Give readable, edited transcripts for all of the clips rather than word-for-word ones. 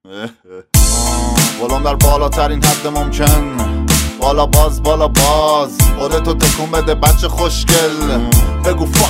بالام در بالاترین حد ممکن، بالا باز خودتو تکون بده بچه خوشگل، بگو فاک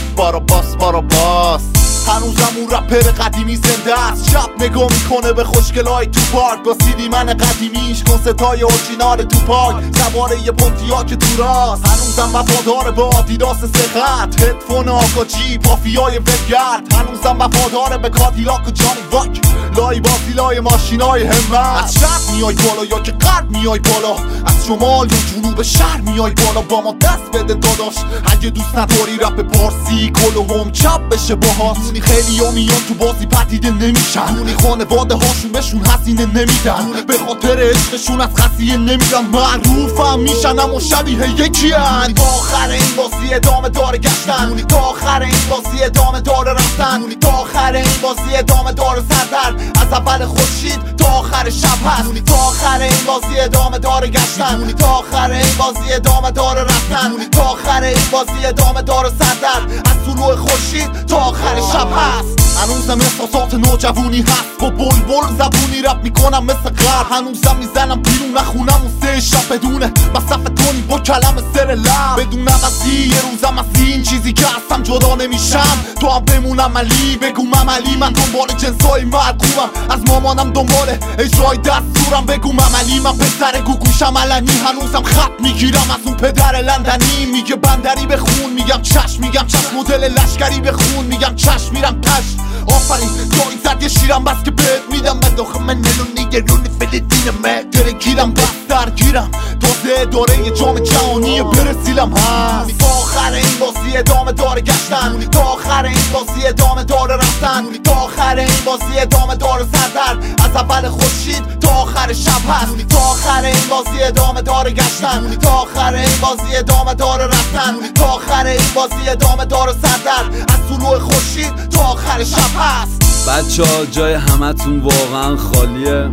باراباس. هنوزم اون رپر قدیمی زنده است، شب نگاه میکنه به خوشگلای تو پارک با سیدی من قدیمیش، کنستای اورجینال تو پاک، سواره یه پونتیاک تو راست. هنوزم وفادار به آدیداس سخت، هدفون آکاجی پافیای وبگرد. هنوزم وفادار به کادیلاک و جانی واک، لای بازی لای ماشینای همت. از شرق میای بالا یا که غرب میای بالا، از شمال یا جنوب شهر میای بالا، با ما دست بده داداش. اگه دوست نداری رپ پارسی کل هم چپ بشه باهات. خیلی ها میان تو بازی پدیده نمیشن، اونی خانواده هاشون بهشون حسینه نمیدن، به خاطر عشقشون از خسیه نمیدن، معروفم میشن اما شبیه یکی هن. تا آخر این بازی ادامه داره گشتن، تا آخر این بازی ادامه داره رفتن، تا آخر این بازی ادامه داره سردر، از اول خورشید تا آخر شب هست. تا آخر این بازی ادامه داره گشتن، تا آخر این بازی ادامه داره رفتن، تا آخر این بازی ادامه داره سردر، از طلوع خورشید تا آخر شب هست. هنوزم احساسات نوجوانی هست، با بلبل زبونی رپ میکنم مثل غرب. هنوزم میزنم بیرون نخونم اون سه شب بدونه مصرف تونی با کلم سر لب، بدون عوضی یه روزم از این چیزی که هستم جدا نمیشم. تو هم بمونم علی بگو مملی، من دنبال جنسای مرگومم، از مامانم دنبال اجرای دستورم. بگو مملی من پسر گوگوشم علنی، هنوزم خط میگیرم از اون پدر لندنی. میگه بندری بخون میگم چشم، مدل لشکری بخون میگم چشم، میرم پشت. آفرین جایی زد یه شیرم بس که بهت میدم، من داخل من نلونی یه رونی فلسطینمه درگیرم بس درگیرم، تازه داره یه جام جهانی برسیلم هست. تا آخر این بازی ادامه داره گشتن، تا آخر این بازی ادامه داره رفتن، تا آخر این بازی ادامه داره سردر، از اول خورشید تا آخر شب هست. تا آخر این بازی ادامه داره گشتن، تا آخر این بازی ادامه داره رفتن، تا آخر این بازی ادامه داره سردر، از طلوع خورشید تا آخر شب هست. بچه‌ها جای همتون واقعا خالیه،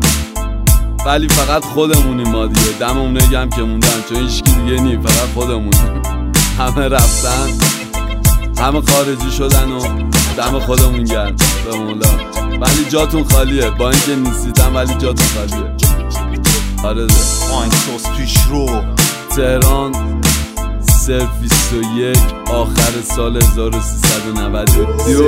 ولی فقط خودمونیم ما دیگه. دممون نگم که موندن، چون هیچکی دیگه نی، فقط خودمونیم. همه رفتن، همه خارجی شدن و دم خودمون گرم به مولا. ولی جاتون خالیه، با اینکه نیستیدم ولی جاتون خالیه. آره ده آینسوس پیش رو تهران 021 آخر سال 1392.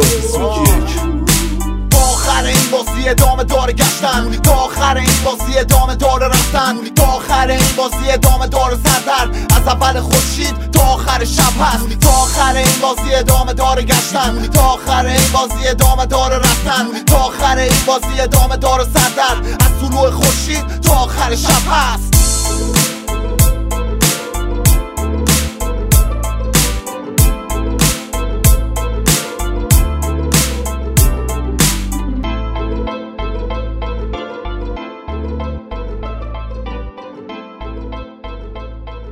آخر این بازی ادامه داره گشتن، تا آخر این بازی ادامه داره رفتن، تا آخر این بازی ادامه داره سردر، از اول خورشید تا آخر شب هست. تا آخر این بازی ادامه داره گشتن، تا آخر این بازی ادامه داره رفتن، تا آخر این بازی ادامه داره سردر، از طلوع خورشید تا آخر شب هست.